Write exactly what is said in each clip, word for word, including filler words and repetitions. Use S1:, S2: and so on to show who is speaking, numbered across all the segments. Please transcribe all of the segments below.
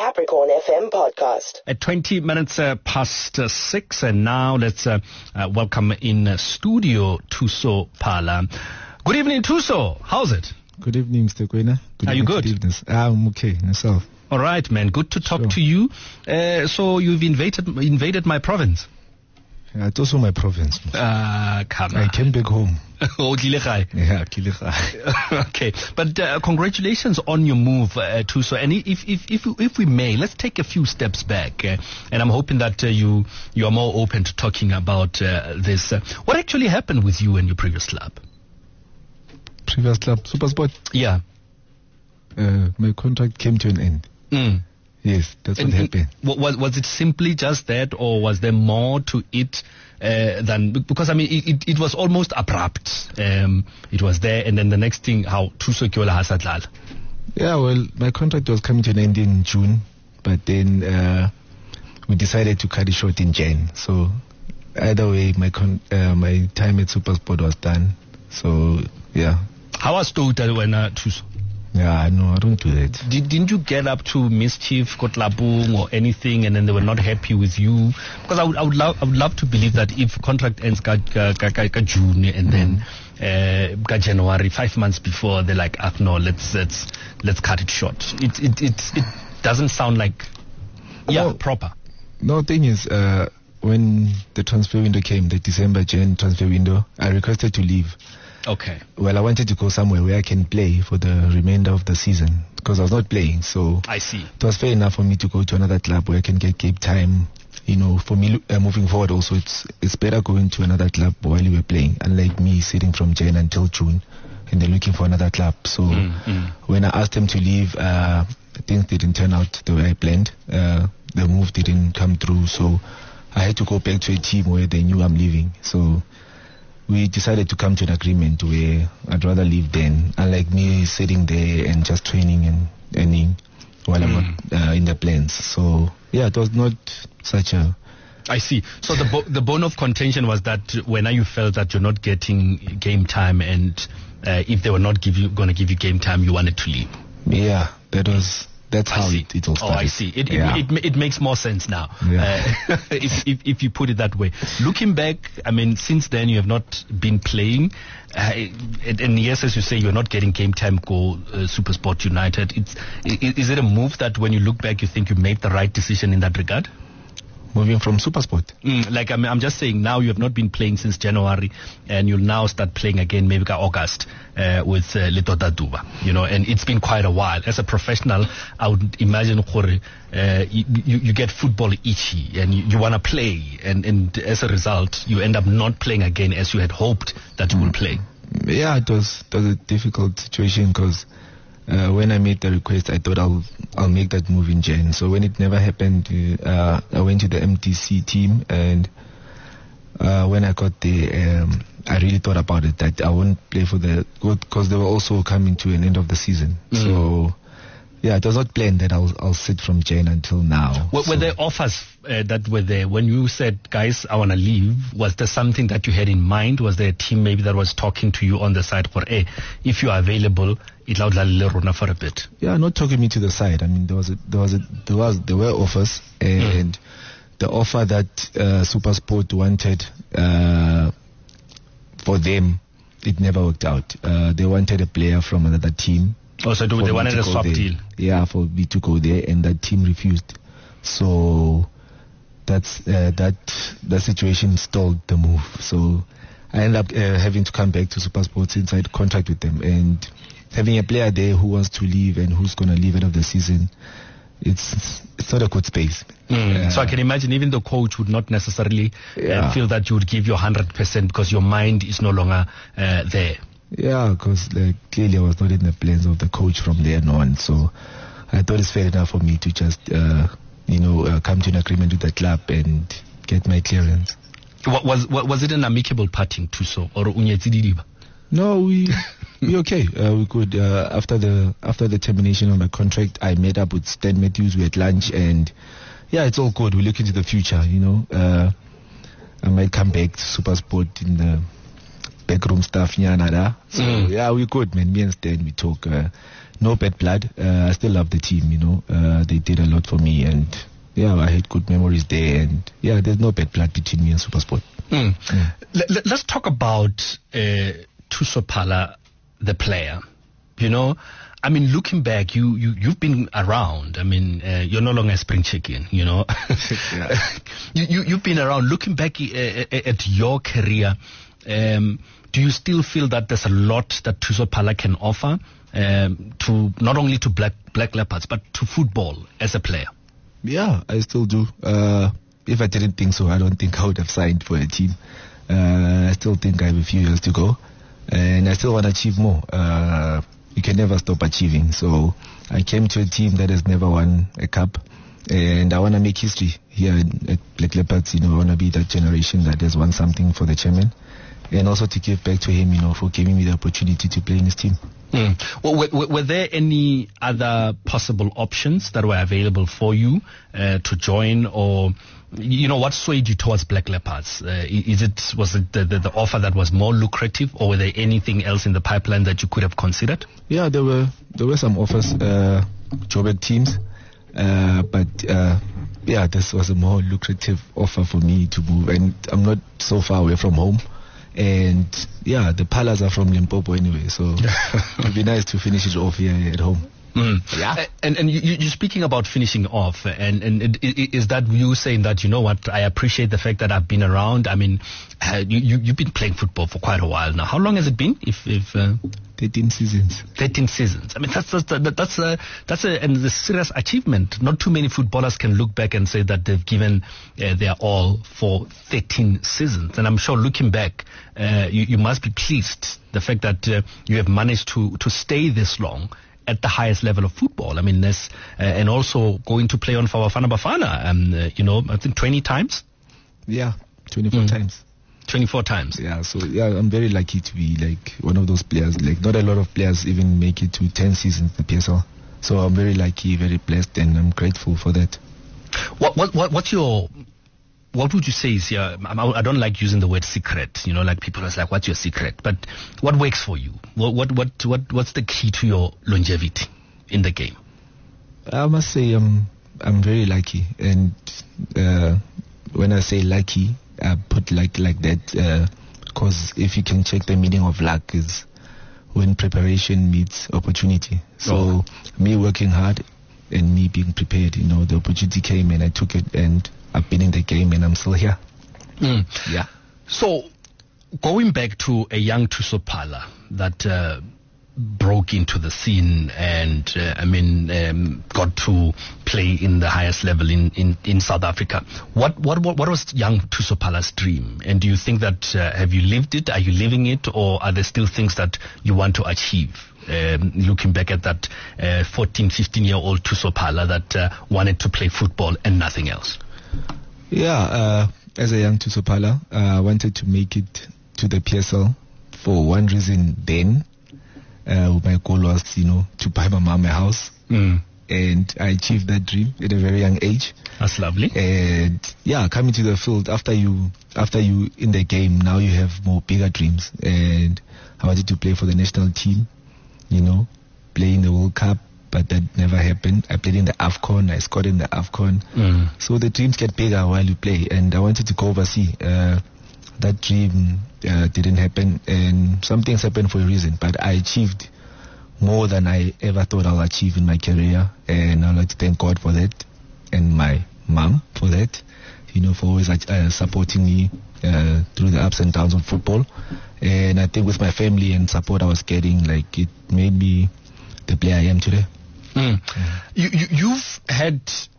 S1: Capricorn F M podcast.
S2: At twenty minutes uh, past uh, six, and now let's uh, uh, welcome in uh, studio Thuso Phala. Good evening, Thuso. How's it?
S3: Good evening, Mister Kwena. Good
S2: Are you good?
S3: Evening. I'm okay. Myself.
S2: All right, man. Good to talk
S3: Sure.
S2: to you. Uh, so you've invaded invaded my province.
S3: Yeah, it's also my province.
S2: Uh, come
S3: I
S2: on.
S3: came back home.
S2: Oh, Dilekgai.
S3: Yeah, Kilegai.
S2: Okay, but uh, congratulations on your move, uh, Thuso. And if if if if we may, let's take a few steps back. Uh, and I'm hoping that uh, you you are more open to talking about uh, this. Uh, what actually happened with you and your previous club?
S3: Previous club, Supersport.
S2: Yeah.
S3: Uh, my contract came to an end.
S2: Mm.
S3: Yes, that's what
S2: And-
S3: happened.
S2: and Was was it simply just that, or was there more to it uh, than because I mean it, it, it was almost abrupt. Um, it was there, and then the next thing, how Thuso Kyola Hasadlal.
S3: Yeah, well, my contract was coming to an end in June, but then uh, we decided to cut it short in Jan. So either way, my con- uh, my time at Supersport was done. So yeah,
S2: How was Tota when uh, Thuso?
S3: yeah, no, I don't do that.
S2: Did, didn't you get up to mischief, kotlapung, or anything, and then they were not happy with you? Because I would, I would love, I would love to believe that if contract ends ka, ka, ka, ka, ka June and then uh, ka January, five months before, they're like, ah, no, let's let's let's cut it short. It it it, it doesn't sound like yeah
S3: Well,
S2: proper.
S3: No, thing is, uh, when the transfer window came, the December Jan transfer window, I requested to leave.
S2: Okay.
S3: Well, I wanted to go somewhere where I can play for the remainder of the season because I was not playing. So
S2: I see.
S3: it was fair enough for me to go to another club where I can get game time. You know, for me uh, moving forward, also it's it's better going to another club while you were playing, unlike me sitting from Jan until June and then looking for another club. So
S2: Mm, mm.
S3: when I asked them to leave, uh, things didn't turn out the way I planned. Uh, the move didn't come through, so I had to go back to a team where they knew I'm leaving. So we decided to come to an agreement where I'd rather leave then, unlike me sitting there and just training and earning while I'm not uh, in the plans. So yeah, it was not such a
S2: I see. So the bo- the bone of contention was that when you felt that you're not getting game time, and uh, if they were not give you going to give you game time, you wanted to leave.
S3: yeah. That was that's
S2: I
S3: how
S2: see.
S3: it, it all
S2: Oh,
S3: started.
S2: I see. It,
S3: yeah.
S2: it, it, it makes more sense now,
S3: Yeah.
S2: uh, if, if, if you put it that way. Looking back, I mean, since then you have not been playing, uh, and, and yes, as you say, you're not getting game time go uh, Supersport United. It's, is, is it a move that when you look back, you think you made the right decision in that regard?
S3: Moving from Supersport.
S2: Mm, like, I mean, I'm just saying now you have not been playing since January, and you'll now start playing again maybe by August uh, with uh, Litota Duba, you know, and it's been quite a while. As a professional, I would imagine Gore, uh, you, you, you get football itchy and you, you want to play, and, and as a result, you end up not playing again as you had hoped that you will play.
S3: Yeah, it was, it was a difficult situation because uh, when I made the request, I thought I'll I'll make that move in Jan. So when it never happened, uh, I went to the M T C team, and uh, when I got there, um, I really thought about it that I wouldn't play for the because they were also coming to an end of the season.
S2: Mm.
S3: So yeah, it was not planned that I'll I'll sit from Jan until now.
S2: Were,
S3: so.
S2: were there offers uh, that were there when you said, guys, I want to leave? Was there something that you had in mind? Was there a team maybe that was talking to you on the side for, hey, if you are available, it'll run for a bit?
S3: Yeah, not talking me to the side. I mean, there was a, there was a, there was there were offers, and mm. the offer that uh, Supersport wanted uh, for them, it never worked out. Uh, they wanted a player from another team.
S2: Oh, so they wanted a swap
S3: there.
S2: deal?
S3: Yeah, for me to go there, and that team refused. So that's uh, that the situation stalled the move. So I ended up uh, having to come back to Supersport since I had contract with them, and having a player there who wants to leave and who's going to leave end of the season, it's it's not a good space.
S2: Mm. Uh, so I can imagine even the coach would not necessarily
S3: yeah.
S2: uh, feel that you would give your one hundred percent because your mind is no longer uh, there.
S3: Yeah, because like, clearly I was not in the plans of the coach from there on. So I thought it's fair enough for me to just, uh, you know, uh, come to an agreement with the club and get my clearance.
S2: What, was what, was it an amicable parting to so or unyetididiba?
S3: No, we we okay. Uh, we could uh, after the after the termination of my contract, I met up with Stan Matthews. We had lunch, and yeah, it's all good. We look into the future. You know, uh, I might come back to Supersport in the backroom stuff, yeah, nada. So
S2: Mm.
S3: yeah, we good, man. Me and Stan, we talk. Uh, no bad blood. Uh, I still love the team, you know. Uh, they did a lot for me, and yeah, I had good memories there. And yeah, there's no bad blood between me and SuperSport.
S2: Mm. Mm. Let, let's talk about uh, Thusophala, the player. You know, I mean, looking back, you, you, you've been around. I mean, uh, you're no longer a spring chicken, you know. you, you, you've been around. Looking back uh, at your career, um, do you still feel that there's a lot that Thusophala can offer um, to not only to Black, Black Leopards, but to football as a player?
S3: Yeah, I still do. Uh, if I didn't think so, I don't think I would have signed for a team. Uh, I still think I have a few years to go, and I still want to achieve more. Uh, you can never stop achieving. So I came to a team that has never won a cup, and I want to make history here at Black Leopards. You know, I want to be that generation that has won something for the chairman, and also to give back to him, you know, for giving me the opportunity to play in his team.
S2: Mm. Well, were, were there any other possible options that were available for you uh, to join, or you know, what swayed you towards Black Leopards? Uh, is it was it the, the, the offer that was more lucrative, or were there anything else in the pipeline that you could have considered?
S3: Yeah, there were there were some offers, uh, Joburg teams, uh, but uh, yeah, this was a more lucrative offer for me to move, and I'm not so far away from home. And yeah, the Palas are from Limpopo anyway, so it'd be nice to finish it off here at home.
S2: Mm. Yeah, and and you, you're speaking about finishing off, and and it, it, is that you saying that, you know what, I appreciate the fact that I've been around. I mean, uh, you, you you've been playing football for quite a while now. How long has it been? If if uh,
S3: thirteen seasons.
S2: Thirteen seasons. I mean, that's that's that's a that's a and a serious achievement. Not too many footballers can look back and say that they've given uh, their all for thirteen seasons. And I'm sure, looking back, uh, you you must be pleased the fact that uh, you have managed to to stay this long at the highest level of football. I mean, this, uh, and also going to play on for Bafana Bafana, um, uh, you know, I think twenty times?
S3: Yeah, twenty-four mm. times.
S2: twenty-four times.
S3: Yeah, so yeah, I'm very lucky to be like one of those players. Like, not a lot of players even make it to ten seasons in the P S L. So I'm very lucky, very blessed, and I'm grateful for that.
S2: What, what, what, what's your, what would you say is your, I don't like using the word secret, you know, like people are like, what's your secret? But what works for you? What, what, what, what, what's the key to your longevity in the game?
S3: I must say I'm, I'm very lucky. And, uh, when I say lucky, I put like, like that, because uh, if you can check the meaning of luck is when preparation meets opportunity. So oh. me working hard and me being prepared, you know, the opportunity came and I took it, and I've been in the game and I'm still here.
S2: Mm.
S3: Yeah.
S2: So, going back to a young Thusophala that uh, broke into the scene and, uh, I mean, um, got to play in the highest level in, in, in South Africa. What, what what what was young Thusophala's dream? And do you think that, uh, have you lived it? Are you living it? Or are there still things that you want to achieve? Um, looking back at that uh, fourteen, fifteen-year-old Thusophala that uh, wanted to play football and nothing else.
S3: Yeah, uh, as a young Thusophala, uh, I wanted to make it to the P S L for one reason then. Uh, my goal was, you know, to buy my mom a house.
S2: Mm.
S3: And I achieved that dream at a very young age.
S2: That's lovely.
S3: And yeah, coming to the field, after you, after you in the game, now you have more bigger dreams. And I wanted to play for the national team, you know, play in the World Cup. But that never happened. I played in the AFCON. I scored in the AFCON. Mm. So the dreams get bigger while you play. And I wanted to go overseas. Uh, that dream uh, didn't happen. And some things happened for a reason. But I achieved more than I ever thought I'll achieve in my career. And I'd like to thank God for that. And my mom for that. You know, for always uh, supporting me uh, through the ups and downs of football. And I think with my family and support I was getting, like, it made me the player I am today.
S2: Mm. Mm. You, you, you've had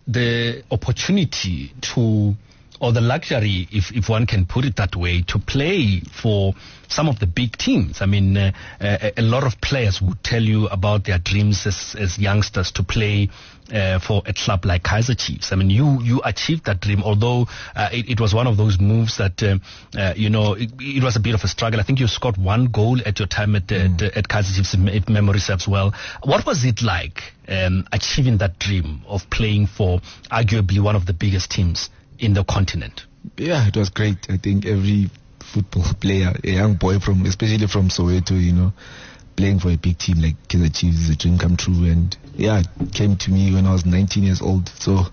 S2: the opportunity to, or the luxury, if, if one can put it that way, to play for some of the big teams. I mean, uh, a, a lot of players would tell you about their dreams as, as youngsters to play uh, for a club like Kaizer Chiefs. I mean, you, you achieved that dream, although uh, it, it was one of those moves that, uh, uh, you know, it, it was a bit of a struggle. I think you scored one goal at your time at, mm. at, at Kaizer Chiefs, if memory serves well. What was it like um, achieving that dream of playing for arguably one of the biggest teams in the continent?
S3: Yeah, it was great. I think every football player, a young boy from, especially from Soweto, you know, playing for a big team like Kaizer Chiefs is a dream come true. And yeah, it came to me when I was nineteen years old. So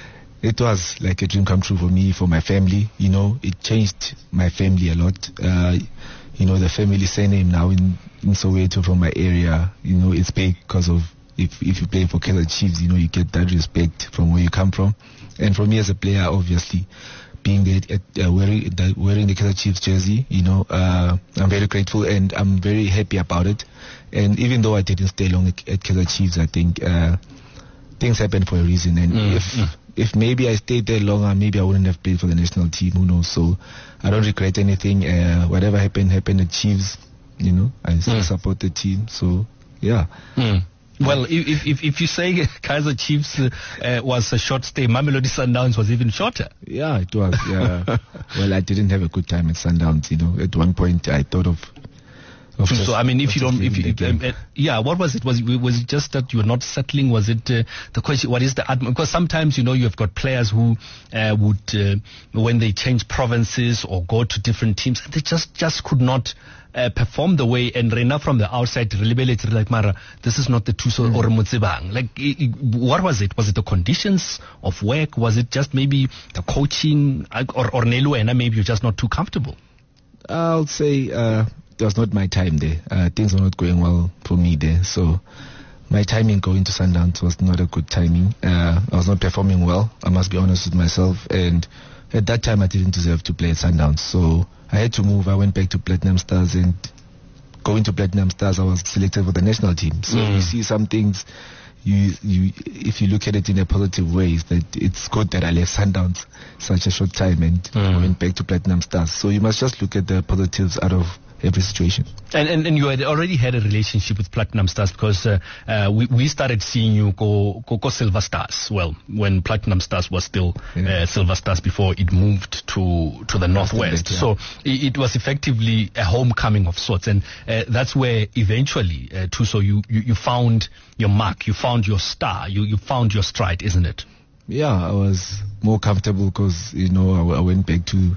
S3: it was like a dream come true for me, for my family. You know, it changed my family a lot. Uh, you know, the family surname now in, in Soweto from my area, you know, it's big because of if if you play for Kaizer Chiefs, you know, you get that respect from where you come from. And for me as a player, obviously, being there, at, uh, wearing, the, wearing the Kaizer Chiefs jersey, you know, uh, I'm very grateful and I'm very happy about it. And even though I didn't stay long at, at Kaizer Chiefs, I think uh, things happen for a reason. And mm, if mm. if maybe I stayed there longer, maybe I wouldn't have played for the national team. Who knows? So I don't regret anything. Uh, whatever happened, happened at Chiefs. You know, I still mm. support the team. So yeah.
S2: Mm. Well, if, if if you say Kaizer Chiefs uh, was a short stay, Mamelodi Sundowns was even shorter.
S3: Yeah, it was. Yeah. Well, I didn't have a good time at Sundowns. You know, at one point I thought of. of
S2: so
S3: just,
S2: I mean, if you don't, if you, um, uh, yeah, what was it? Was it, was it just that you were not settling? Was it uh, the question? What is the atmosphere? Because sometimes you know you've got players who uh, would uh, when they change provinces or go to different teams, they just just could not. Uh, perform the way, and Rena from the outside really like Mara, this is not the Tuso mm. or Mutsibang. Like, I, I, what was it? Was it the conditions of work? Was it just maybe the coaching, or or Neluena? Maybe you're just not too comfortable.
S3: I'll say uh, it was not my time there. Uh, things were not going well for me there. So my timing going to Sundowns was not a good timing. Uh, I was not performing well. I must be honest with myself. And at that time, I didn't deserve to play at Sundowns. So I had to move. I went back to Platinum Stars, and going to Platinum Stars, I was selected for the national team. So mm. you see some things, you you if you look at it in a positive way, is that it's good that I left Sundowns such a short time and mm. I went back to Platinum Stars. So you must just look at the positives out of every situation.
S2: And, and and you had already had a relationship with Platinum Stars, because uh, uh, we we started seeing you go, go go Silver Stars. Well, when Platinum Stars was still yeah. uh, Silver Stars before it moved to to the Northwest. Yeah. So it, it was effectively a homecoming of sorts, and uh, that's where eventually, uh, Tuso, you, you you found your mark, you found your star, you you found your stride, isn't it?
S3: Yeah, I was more comfortable because you know I, I went back to.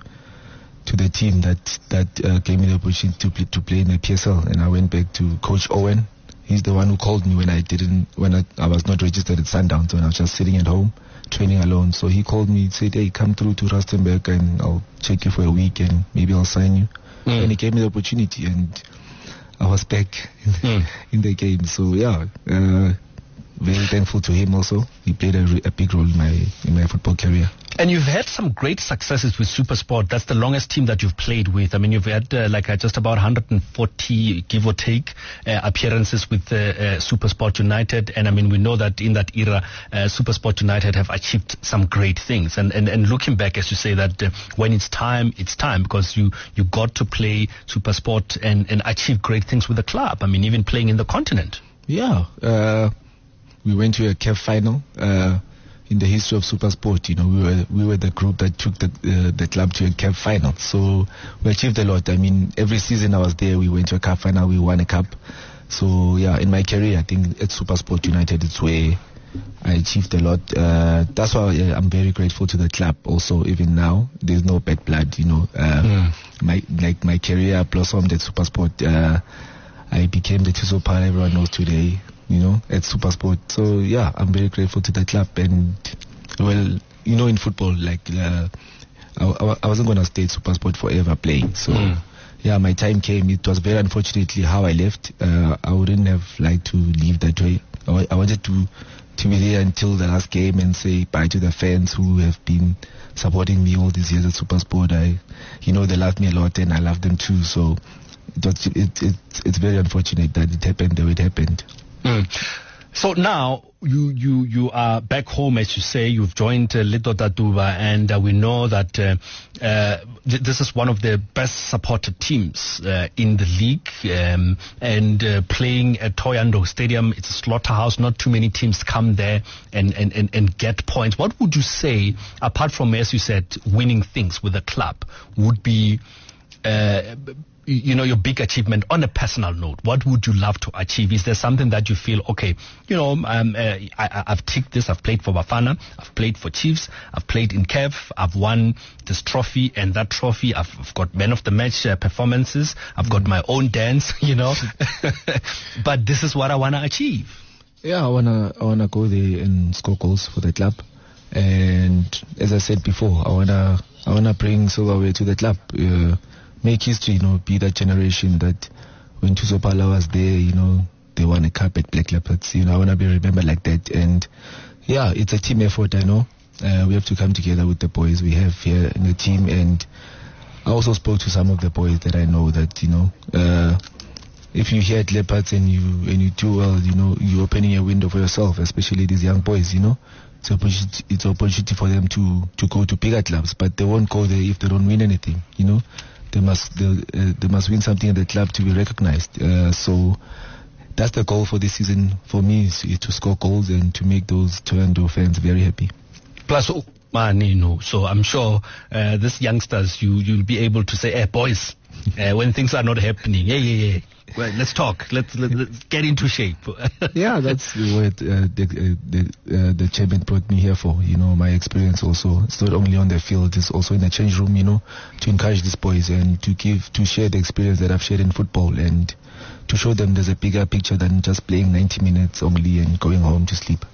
S3: to the team that that uh, gave me the opportunity to play, to play in the P S L, and I went back to Coach Owen. He's the one who called me when I didn't when I, I was not registered at Sundowns, when I was just sitting at home training alone. So he called me, said, "Hey, come through to Rustenburg and I'll check you for a week and maybe I'll sign you." Mm. And he gave me the opportunity, and I was back in, mm. in the game. So yeah, uh, very thankful to him also. He played a, a big role in my in my football career.
S2: And you've had some great successes with SuperSport. That's the longest team that you've played with. I mean, you've had uh, like uh, just about one hundred forty, give or take, uh, appearances with uh, uh, SuperSport United. And I mean, we know that in that era, uh, SuperSport United have achieved some great things. And and, and looking back, as you say, that uh, when it's time, it's time, because you, you got to play SuperSport and, and achieve great things with the club. I mean, even playing in the continent.
S3: Yeah. Uh, we went to a C A F final. Uh, In the history of SuperSport, you know, we were we were the group that took the uh, the club to a C A F final. So we achieved a lot. I mean, every season I was there, we went to a C A F final, we won a cup. So yeah, in my career, I think at SuperSport United, it's where I achieved a lot. Uh, that's why uh, I'm very grateful to the club. Also, even now, there's no bad blood. You know, uh, mm. my like my career blossomed at SuperSport. Uh, I became the Tuso Pala everyone knows today. You know, at SuperSport. So yeah, I'm very grateful to the club. And well, you know, in football, like uh, I, I wasn't gonna stay at SuperSport forever playing. So mm. yeah, my time came. It was very unfortunately how I left. Uh, I wouldn't have liked to leave that way. I, I wanted to to be there until the last game and say bye to the fans who have been supporting me all these years at SuperSport. I, you know, they love me a lot and I love them too. So it, it, it, it's very unfortunate that it happened the way it happened.
S2: Mm. So now you, you, you are back home, as you say. You've joined uh, Letotatuba, and uh, we know that uh, uh, th- this is one of the best supported teams uh, in the league. Um, and uh, playing at Thohoyandou Stadium, it's a slaughterhouse. Not too many teams come there and, and, and, and get points. What would you say, apart from, as you said, winning things with the club, would be uh, you know, your big achievement on a personal note? What would you love to achieve? Is there something that you feel, okay, you know, um, uh, I, I've ticked this, I've played for Bafana, I've played for Chiefs, I've played in C A F, I've won this trophy and that trophy, I've, I've got man of the match uh, performances, I've got my own dance, you know, but this is what I want to achieve.
S3: Yeah, I wanna I wanna go there and score goals for the club, and as I said before, I wanna I wanna bring Silverware to the club. Uh, Make history, you know, be that generation that when Tusopala was there, you know, they won a cup at Black Leopards. You know, I want to be remembered like that. And yeah, it's a team effort, I know. Uh, we have to come together with the boys we have here in the team. And I also spoke to some of the boys that I know that, you know, uh, if you're here at Leopards and you and you do well, you know, you're opening a window for yourself, especially these young boys, you know. It's an opportunity, it's an opportunity for them to, to go to bigger clubs, but they won't go there if they don't win anything, you know. They must they, uh, they must win something in the club to be recognized. Uh, so that's the goal for this season for me, is, is to score goals and to make those Toronto fans very happy.
S2: Plus, oh, man, you know, so I'm sure uh, these youngsters, you you'll be able to say, hey, boys, uh, when things are not happening, yeah, yeah, yeah. Well, let's talk. Let's, let, let's get into shape.
S3: Yeah, that's what uh, the uh, the, uh, the chairman brought me here for. You know, my experience also. It's not only on the field; it's also in the change room. You know, to encourage these boys and to give, to share the experience that I've shared in football, and to show them there's a bigger picture than just playing ninety minutes only and going home to sleep.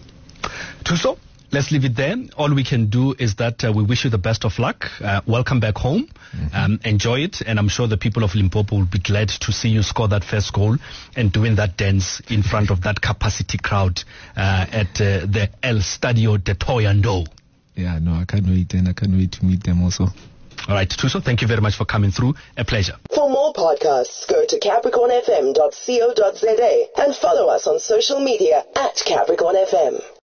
S2: Thuso, let's leave it there. All we can do is that uh, we wish you the best of luck. Uh, welcome back home. Mm-hmm. Um, enjoy it. And I'm sure the people of Limpopo will be glad to see you score that first goal and doing that dance in front of that capacity crowd uh, at uh, the El Stadio de Toyando.
S3: Yeah, no, I can't wait. And I can't wait to meet them also.
S2: All right, Thuso, thank you very much for coming through. A pleasure.
S1: For more podcasts, go to capricorn f m dot co dot za and follow us on social media at Capricorn F M.